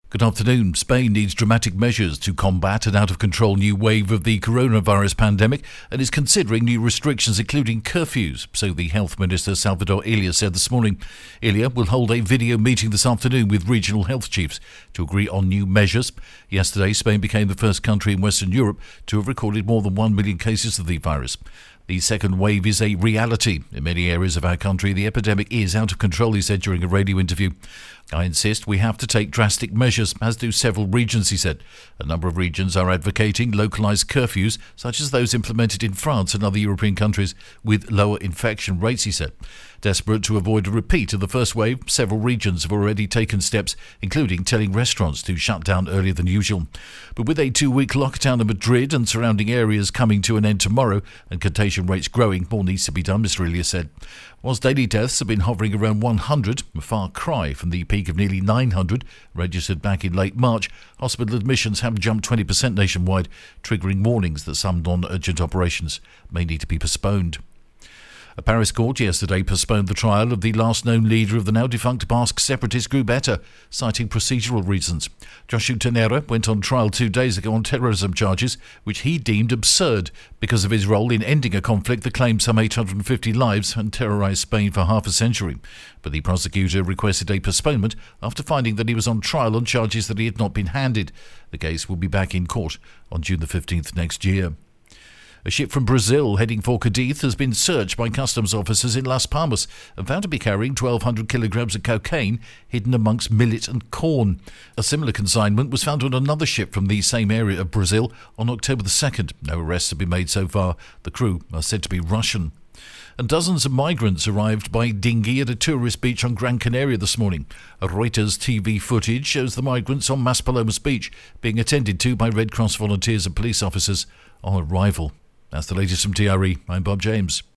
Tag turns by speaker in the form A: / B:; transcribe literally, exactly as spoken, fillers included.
A: Good afternoon. Spain needs dramatic measures to combat an out-of-control new wave of the coronavirus pandemic and is considering new restrictions, including curfews, so the Health Minister Salvador Illa said this morning. Illa will hold a video meeting this afternoon with regional health chiefs to agree on new measures. Yesterday, Spain became the first country in Western Europe to have recorded more than one million cases of the virus. The second wave is a reality. In many areas of our country, the epidemic is out of control, he said during a radio interview. I insist we have to take drastic measures, as do several regions, he said. A number of regions are advocating localised curfews, such as those implemented in France and other European countries with lower infection rates, he said. Desperate to avoid a repeat of the first wave, several regions have already taken steps, including telling restaurants to shut down earlier than usual. But with a two-week lockdown in Madrid and surrounding areas coming to an end tomorrow and contagion rates growing, more needs to be done, Mister Illa said. Whilst daily deaths have been hovering around one hundred, a far cry from the peak of nearly nine hundred registered back in late March, hospital admissions have jumped twenty percent nationwide, triggering warnings that some non-urgent operations may need to be postponed. A Paris court yesterday postponed the trial of the last known leader of the now-defunct Basque separatist group ETA, citing procedural reasons. Josu Tenera went on trial two days ago on terrorism charges, which he deemed absurd because of his role in ending a conflict that claimed some eight hundred fifty lives and terrorised Spain for half a century. But the prosecutor requested a postponement after finding that he was on trial on charges that he had not been handed. The case will be back in court on June the fifteenth next year. A ship from Brazil heading for Cadiz has been searched by customs officers in Las Palmas and found to be carrying twelve hundred kilograms of cocaine hidden amongst millet and corn. A similar consignment was found on another ship from the same area of Brazil on October the second. No arrests have been made so far. The crew are said to be Russian. And dozens of migrants arrived by dinghy at a tourist beach on Gran Canaria this morning. A Reuters T V footage shows the migrants on Maspalomas Beach being attended to by Red Cross volunteers and police officers on arrival. That's the latest from T R E. I'm Bob James.